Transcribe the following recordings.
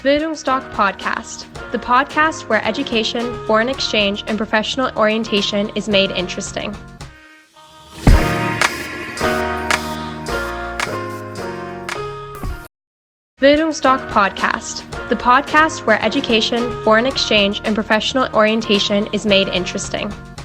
Bildungsdoc Podcast, the podcast where education, foreign exchange, and professional orientation is made interesting. Bildungsdoc Podcast, the podcast where education, foreign exchange, and professional orientation is made interesting.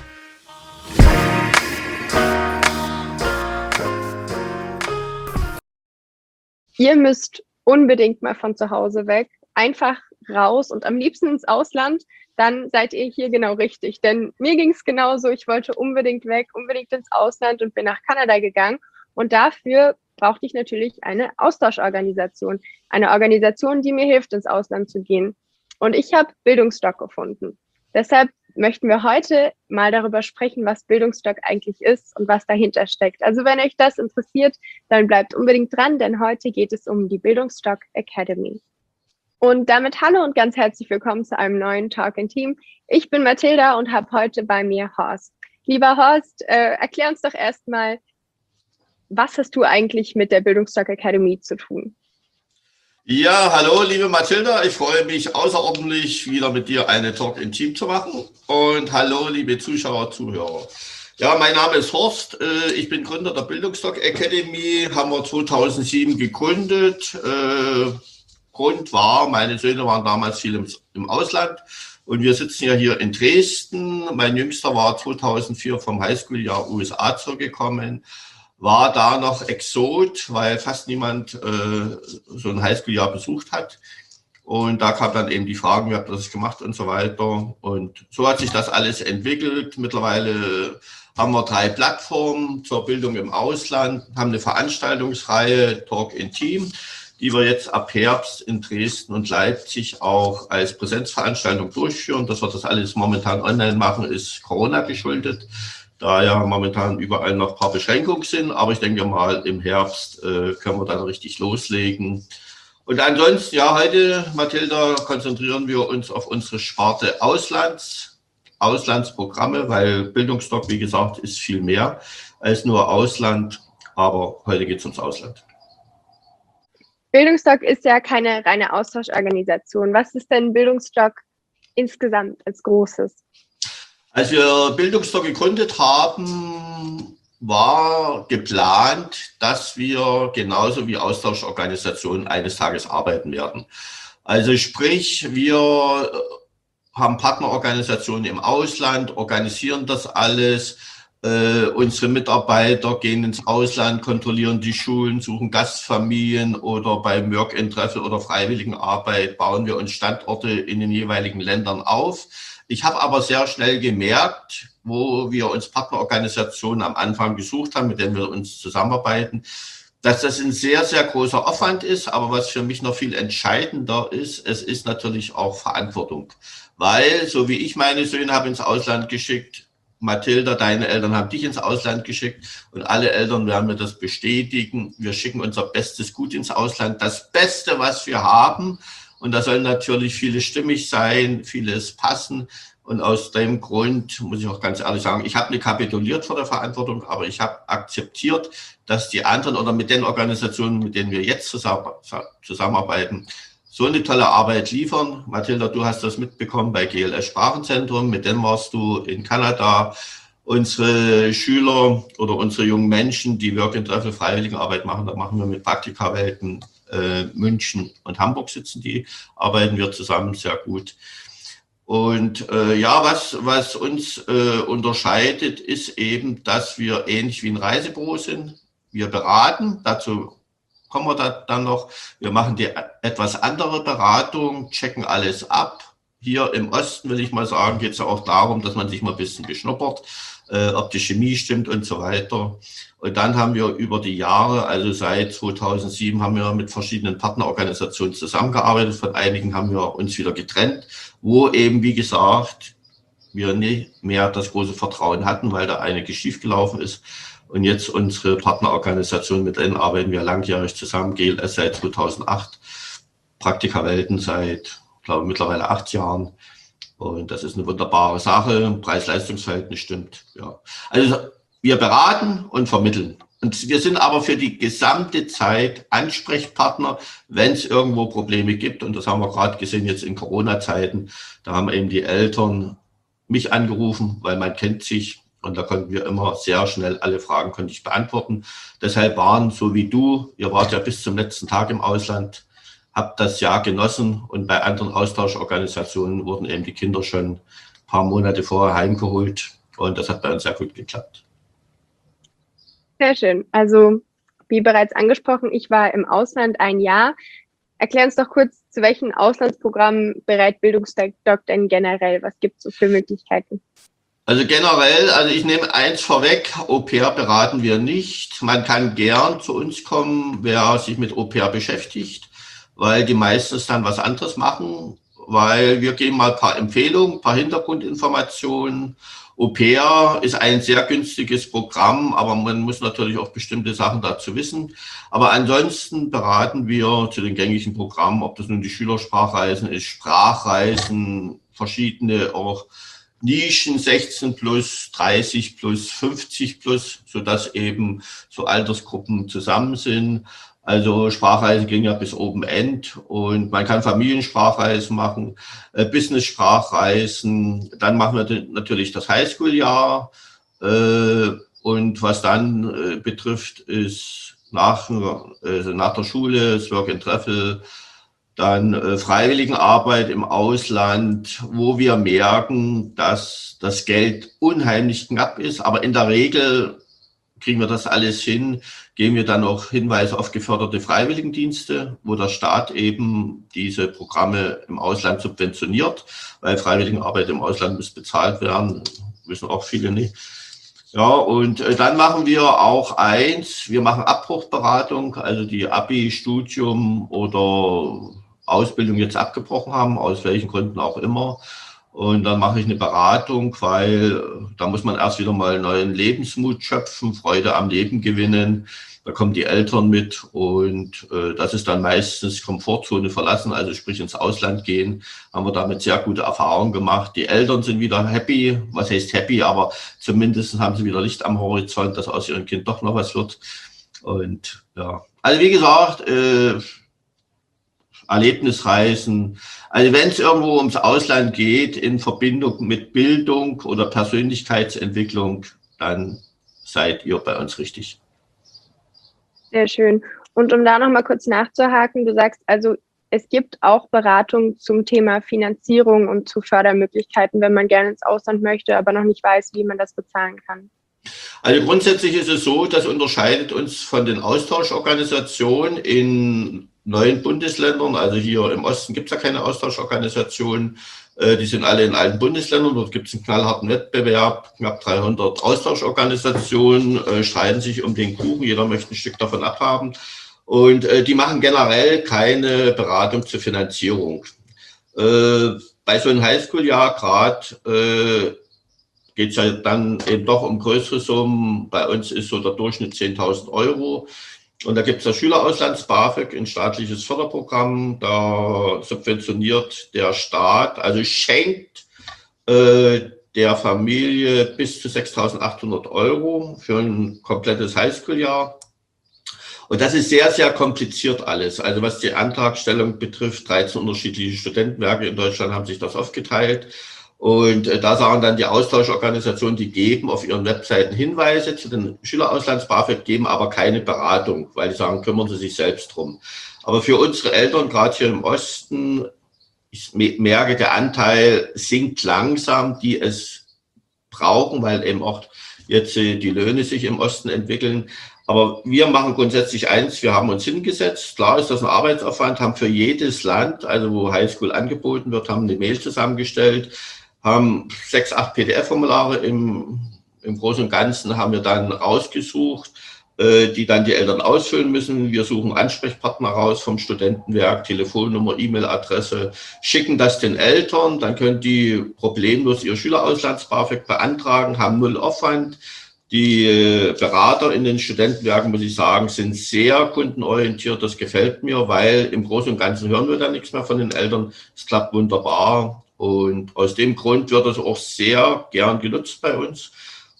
Ihr müsst unbedingt mal von zu Hause weg, einfach raus und am liebsten ins Ausland, dann seid ihr hier genau richtig. Denn mir ging es genauso, ich wollte unbedingt weg, unbedingt ins Ausland und bin nach Kanada gegangen. Und dafür brauchte ich natürlich eine Austauschorganisation, eine Organisation, die mir hilft, ins Ausland zu gehen. Und ich habe Bildungsdoc gefunden. Deshalb möchten wir heute mal darüber sprechen, was Bildungsdoc eigentlich ist und was dahinter steckt. Also wenn euch das interessiert, dann bleibt unbedingt dran, denn heute geht es um die Bildungsdoc Academy. Und damit hallo und ganz herzlich willkommen zu einem neuen Talk in Team. Ich bin Mathilda und habe heute bei mir Horst. Lieber Horst, erklär uns doch erstmal, was hast du eigentlich mit der Bildungsdoc Academy zu tun? Ja, hallo, liebe Mathilda. Ich freue mich außerordentlich, wieder mit dir eine Talk in Team zu machen. Und hallo, liebe Zuschauer, Zuhörer. Ja, mein Name ist Horst. Ich bin Gründer der Bildungsdoc Academy. Haben wir 2007 gegründet. Grund war, meine Söhne waren damals viel im Ausland. Und wir sitzen ja hier in Dresden. Mein Jüngster war 2004 vom Highschool-Jahr USA zurückgekommen. War da noch Exot, weil fast niemand so ein Highschool-Jahr besucht hat. Und da kam dann eben die Fragen, wie habt ihr das gemacht und so weiter. Und so hat sich das alles entwickelt. Mittlerweile haben wir 3 Plattformen zur Bildung im Ausland, haben eine Veranstaltungsreihe Talk in Team, die wir jetzt ab Herbst in Dresden und Leipzig auch als Präsenzveranstaltung durchführen. Dass wir das alles momentan online machen, ist Corona geschuldet, da ja momentan überall noch ein paar Beschränkungen sind. Aber ich denke mal, im Herbst können wir dann richtig loslegen. Und ansonsten, ja, heute, Mathilda, konzentrieren wir uns auf unsere Sparte Auslandsprogramme, weil Bildungsdoc, wie gesagt, ist viel mehr als nur Ausland. Aber heute geht es ums Ausland. Bildungsdoc ist ja keine reine Austauschorganisation. Was ist denn Bildungsdoc insgesamt als Großes? Als wir Bildungsdoc gegründet haben, war geplant, dass wir genauso wie Austauschorganisationen eines Tages arbeiten werden. Also sprich, wir haben Partnerorganisationen im Ausland, organisieren das alles. Unsere Mitarbeiter gehen ins Ausland, kontrollieren die Schulen, suchen Gastfamilien oder beim Work-and-Travel oder Freiwilligenarbeit bauen wir uns Standorte in den jeweiligen Ländern auf. Ich habe aber sehr schnell gemerkt, wo wir uns Partnerorganisationen am Anfang gesucht haben, mit denen wir uns zusammenarbeiten, dass das ein sehr, sehr großer Aufwand ist. Aber was für mich noch viel entscheidender ist, es ist natürlich auch Verantwortung. Weil, so wie ich meine Söhne habe ins Ausland geschickt, Mathilda, deine Eltern haben dich ins Ausland geschickt und alle Eltern werden mir das bestätigen. Wir schicken unser bestes Gut ins Ausland, das Beste, was wir haben. Und da soll natürlich vieles stimmig sein, vieles passen. Und aus dem Grund muss ich auch ganz ehrlich sagen, ich habe nicht kapituliert vor der Verantwortung, aber ich habe akzeptiert, dass die anderen oder mit den Organisationen, mit denen wir jetzt zusammenarbeiten, so eine tolle Arbeit liefern. Mathilda, du hast das mitbekommen bei GLS Sprachenzentrum, mit denen warst du in Kanada. Unsere Schüler oder unsere jungen Menschen, die Work-and-Travel Freiwilligenarbeit machen, da machen wir mit Praktikawelten München und Hamburg sitzen die, arbeiten wir zusammen sehr gut. Und ja, was uns unterscheidet, ist eben, dass wir ähnlich wie ein Reisebüro sind. Wir beraten, dazu kommen wir dann noch. Wir machen die etwas andere Beratung, checken alles ab. Hier im Osten, will ich mal sagen, geht es ja auch darum, dass man sich mal ein bisschen beschnuppert, ob die Chemie stimmt und so weiter. Und dann haben wir über die Jahre, also seit 2007, haben wir mit verschiedenen Partnerorganisationen zusammengearbeitet. Von einigen haben wir uns wieder getrennt, wo eben, wie gesagt, wir nicht mehr das große Vertrauen hatten, weil da einiges schiefgelaufen ist. Und jetzt unsere Partnerorganisation, mit denen arbeiten wir langjährig zusammen, GLS seit 2008, Praktikawelten seit, glaube ich, mittlerweile 8 Jahren. Und das ist eine wunderbare Sache. Preis-Leistungs-Verhältnis stimmt. Ja. Also wir beraten und vermitteln. Und wir sind aber für die gesamte Zeit Ansprechpartner, wenn es irgendwo Probleme gibt. Und das haben wir gerade gesehen jetzt in Corona-Zeiten. Da haben eben die Eltern mich angerufen, weil man kennt sich. Und da konnten wir immer sehr schnell alle Fragen konnte ich beantworten. Deshalb waren so wie du, ihr wart ja bis zum letzten Tag im Ausland, habt das Jahr genossen. Und bei anderen Austauschorganisationen wurden eben die Kinder schon ein paar Monate vorher heimgeholt. Und das hat bei uns sehr gut geklappt. Sehr schön. Also, wie bereits angesprochen, ich war im Ausland ein Jahr. Erklär uns doch kurz, zu welchen Auslandsprogrammen bereit Bildungsdoc denn generell? Was gibt es so für Möglichkeiten? Also generell, also ich nehme eins vorweg, Au-pair beraten wir nicht. Man kann gern zu uns kommen, wer sich mit Au-pair beschäftigt, weil die meistens dann was anderes machen, weil wir geben mal ein paar Empfehlungen, ein paar Hintergrundinformationen. Au-pair ist ein sehr günstiges Programm, aber man muss natürlich auch bestimmte Sachen dazu wissen. Aber ansonsten beraten wir zu den gängigen Programmen, ob das nun die Schülersprachreisen ist, Sprachreisen, verschiedene auch Nischen, 16 plus, 30 plus, 50 plus, sodass eben so Altersgruppen zusammen sind. Also Sprachreisen gehen ja bis Open End und man kann Familiensprachreisen machen, Business-Sprachreisen. Dann machen wir natürlich das Highschool-Jahr. Und was dann betrifft, ist nach der Schule das Work and Travel, dann Freiwilligenarbeit im Ausland, wo wir merken, dass das Geld unheimlich knapp ist. Aber in der Regel kriegen wir das alles hin, geben wir dann auch Hinweise auf geförderte Freiwilligendienste, wo der Staat eben diese Programme im Ausland subventioniert, weil Freiwilligenarbeit im Ausland muss bezahlt werden, wissen auch viele nicht. Ja, und dann machen wir auch wir machen Abbruchberatung, also die Abi, Studium oder Ausbildung jetzt abgebrochen haben, aus welchen Gründen auch immer. Und dann mache ich eine Beratung, weil da muss man erst wieder mal neuen Lebensmut schöpfen, Freude am Leben gewinnen. Da kommen die Eltern mit und das ist dann meistens Komfortzone verlassen, also sprich ins Ausland gehen. Haben wir damit sehr gute Erfahrungen gemacht. Die Eltern sind wieder happy, was heißt happy, aber zumindest haben sie wieder Licht am Horizont, dass aus ihrem Kind doch noch was wird. Und ja, also wie gesagt, Erlebnisreisen. Also wenn es irgendwo ums Ausland geht, in Verbindung mit Bildung oder Persönlichkeitsentwicklung, dann seid ihr bei uns richtig. Sehr schön. Und um da nochmal kurz nachzuhaken, du sagst also, es gibt auch Beratung zum Thema Finanzierung und zu Fördermöglichkeiten, wenn man gerne ins Ausland möchte, aber noch nicht weiß, wie man das bezahlen kann. Also grundsätzlich ist es so, das unterscheidet uns von den Austauschorganisationen in neuen Bundesländern. Also hier im Osten gibt es ja keine Austauschorganisationen. Die sind alle in allen Bundesländern. Dort gibt es einen knallharten Wettbewerb. Knapp 300 Austauschorganisationen streiten sich um den Kuchen. Jeder möchte ein Stück davon abhaben. Und die machen generell keine Beratung zur Finanzierung. Bei so einem Highschool-Jahr gerade geht es ja dann eben doch um größere Summen. Bei uns ist so der Durchschnitt 10.000 Euro. Und da gibt es das Schülerauslands-BAföG, ein staatliches Förderprogramm. Da subventioniert der Staat, also schenkt der Familie bis zu 6.800 Euro für ein komplettes Highschool-Jahr. Und das ist sehr, sehr kompliziert alles. Also was die Antragstellung betrifft, 13 unterschiedliche Studentenwerke in Deutschland haben sich das aufgeteilt. Und da sagen dann die Austauschorganisationen, die geben auf ihren Webseiten Hinweise zu den Schülerauslands-BAföG, geben aber keine Beratung, weil die sagen, kümmern Sie sich selbst drum. Aber für unsere Eltern, gerade hier im Osten, ich merke, der Anteil sinkt langsam, die es brauchen, weil eben auch jetzt die Löhne sich im Osten entwickeln. Aber wir machen grundsätzlich eins, wir haben uns hingesetzt, klar ist das ein Arbeitsaufwand, haben für jedes Land, also wo Highschool angeboten wird, haben eine Mail zusammengestellt, haben 6, 8 PDF-Formulare im Großen und Ganzen haben wir dann rausgesucht, die dann die Eltern ausfüllen müssen. Wir suchen Ansprechpartner raus vom Studentenwerk, Telefonnummer, E-Mail-Adresse, schicken das den Eltern, dann können die problemlos ihr Schülerauslands-BAföG beantragen, haben null Aufwand. Die Berater in den Studentenwerken, muss ich sagen, sind sehr kundenorientiert. Das gefällt mir, weil im Großen und Ganzen hören wir da nichts mehr von den Eltern. Es klappt wunderbar. Und aus dem Grund wird das auch sehr gern genutzt bei uns.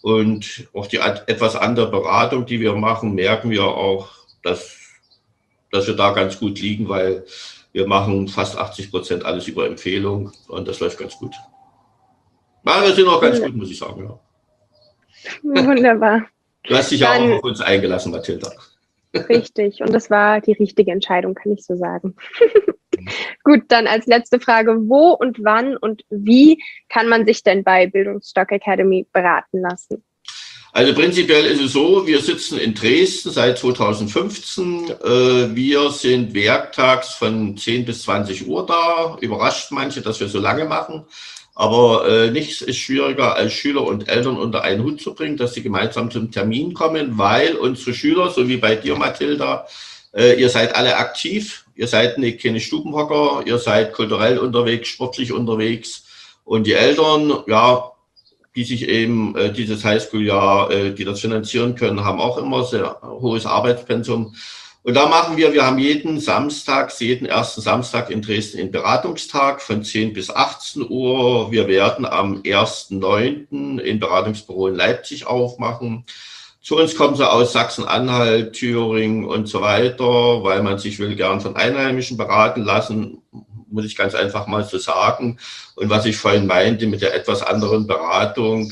Und auch die etwas andere Beratung, die wir machen, merken wir auch, dass wir da ganz gut liegen, weil wir machen fast 80% alles über Empfehlung und das läuft ganz gut. Ja, wir sind auch ganz gut, muss ich sagen. Ja. Wunderbar. Du hast dich ja auch auf uns eingelassen, Mathilda. Richtig. Und das war die richtige Entscheidung, kann ich so sagen. Gut, dann als letzte Frage, wo und wann und wie kann man sich denn bei Bildungsstock Academy beraten lassen? Also prinzipiell ist es so, wir sitzen in Dresden seit 2015. Wir sind werktags von 10 bis 20 Uhr da. Überrascht manche, dass wir so lange machen. Aber nichts ist schwieriger, als Schüler und Eltern unter einen Hut zu bringen, dass sie gemeinsam zum Termin kommen, weil unsere Schüler, so wie bei dir, Mathilda, ihr seid alle aktiv. Ihr seid keine Stubenhocker, ihr seid kulturell unterwegs, sportlich unterwegs. Und die Eltern, ja, die sich eben dieses Highschool-Jahr, die das finanzieren können, haben auch immer sehr hohes Arbeitspensum. Und da machen wir haben jeden ersten Samstag in Dresden einen Beratungstag von 10 bis 18 Uhr. Wir werden am 1.9. ein Beratungsbüro in Leipzig aufmachen. Zu uns kommen sie aus Sachsen-Anhalt, Thüringen und so weiter, weil man sich will gern von Einheimischen beraten lassen, muss ich ganz einfach mal so sagen. Und was ich vorhin meinte mit der etwas anderen Beratung,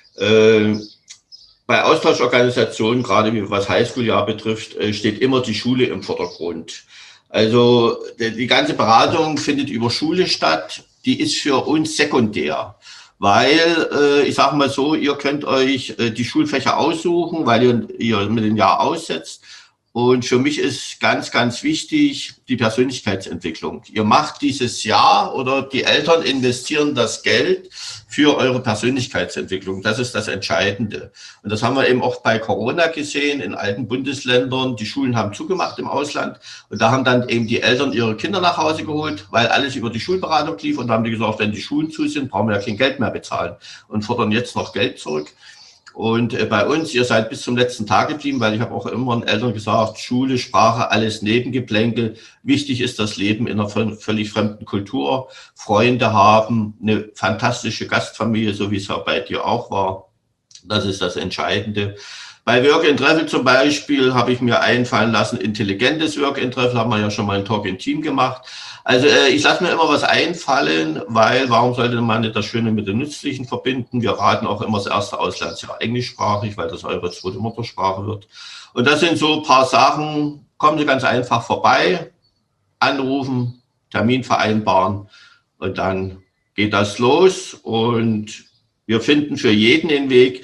bei Austauschorganisationen, gerade was Highschool-Jahr betrifft, steht immer die Schule im Vordergrund. Also die ganze Beratung findet über Schule statt, die ist für uns sekundär. Weil, ich sage mal so, ihr könnt euch die Schulfächer aussuchen, weil ihr mit dem Jahr aussetzt. Und für mich ist ganz, ganz wichtig die Persönlichkeitsentwicklung. Ihr macht dieses Jahr oder die Eltern investieren das Geld für eure Persönlichkeitsentwicklung. Das ist das Entscheidende. Und das haben wir eben auch bei Corona gesehen in alten Bundesländern. Die Schulen haben zugemacht im Ausland. Und da haben dann eben die Eltern ihre Kinder nach Hause geholt, weil alles über die Schulberatung lief. Und da haben die gesagt, wenn die Schulen zu sind, brauchen wir ja kein Geld mehr bezahlen und fordern jetzt noch Geld zurück. Und bei uns, ihr seid bis zum letzten Tag geblieben, weil ich habe auch immer den Eltern gesagt, Schule, Sprache, alles Nebengeplänkel. Wichtig ist das Leben in einer völlig fremden Kultur, Freunde haben, eine fantastische Gastfamilie, so wie es ja bei dir auch war. Das ist das Entscheidende. Bei Work and Travel zum Beispiel habe ich mir einfallen lassen, intelligentes Work and Travel, haben wir ja schon mal ein Talk in Team gemacht. Also ich lasse mir immer was einfallen, weil warum sollte man nicht das Schöne mit dem Nützlichen verbinden? Wir raten auch immer das erste Auslandsjahr englischsprachig, weil das eure zweite Muttersprache wird. Und das sind so ein paar Sachen, kommen Sie ganz einfach vorbei, anrufen, Termin vereinbaren und dann geht das los und wir finden für jeden den Weg.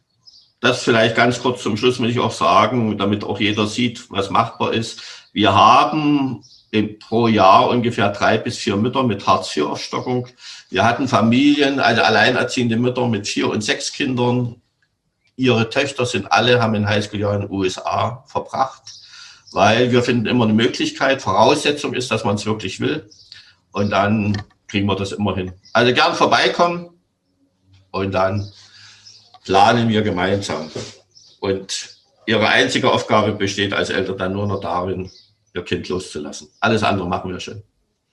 Das vielleicht ganz kurz zum Schluss will ich auch sagen, damit auch jeder sieht, was machbar ist. Wir haben pro Jahr ungefähr 3 bis 4 Mütter mit Hartz-IV-Aufstockung. Wir hatten Familien, also alleinerziehende Mütter mit 4 und 6 Kindern. Ihre Töchter haben ein Highschool-Jahr in den USA verbracht, weil wir finden immer eine Möglichkeit. Voraussetzung ist, dass man es wirklich will. Und dann kriegen wir das immer hin. Also gern vorbeikommen und dann planen wir gemeinsam. Und Ihre einzige Aufgabe besteht als Eltern dann nur noch darin, Ihr Kind loszulassen. Alles andere machen wir schon.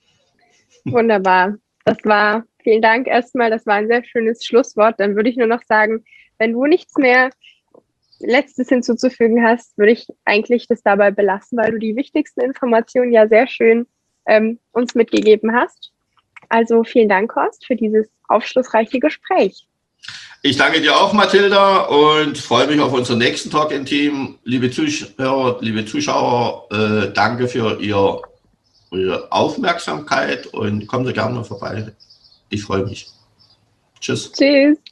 Wunderbar. Vielen Dank erstmal. Das war ein sehr schönes Schlusswort. Dann würde ich nur noch sagen, wenn du nichts mehr Letztes hinzuzufügen hast, würde ich eigentlich das dabei belassen, weil du die wichtigsten Informationen ja sehr schön uns mitgegeben hast. Also vielen Dank, Horst, für dieses aufschlussreiche Gespräch. Ich danke dir auch, Mathilda, und freue mich auf unseren nächsten Talk im Team. Liebe Zuschauer, danke für eure Aufmerksamkeit und kommen Sie gerne mal vorbei. Ich freue mich. Tschüss. Tschüss.